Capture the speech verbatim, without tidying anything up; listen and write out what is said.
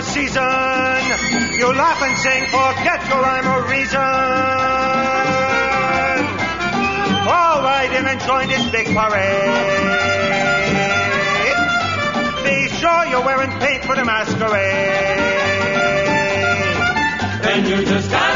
season. You laugh and sing, forget your rhyme or reason. All right in and join this big parade. Be sure you're wearing paint for the masquerade. Then you just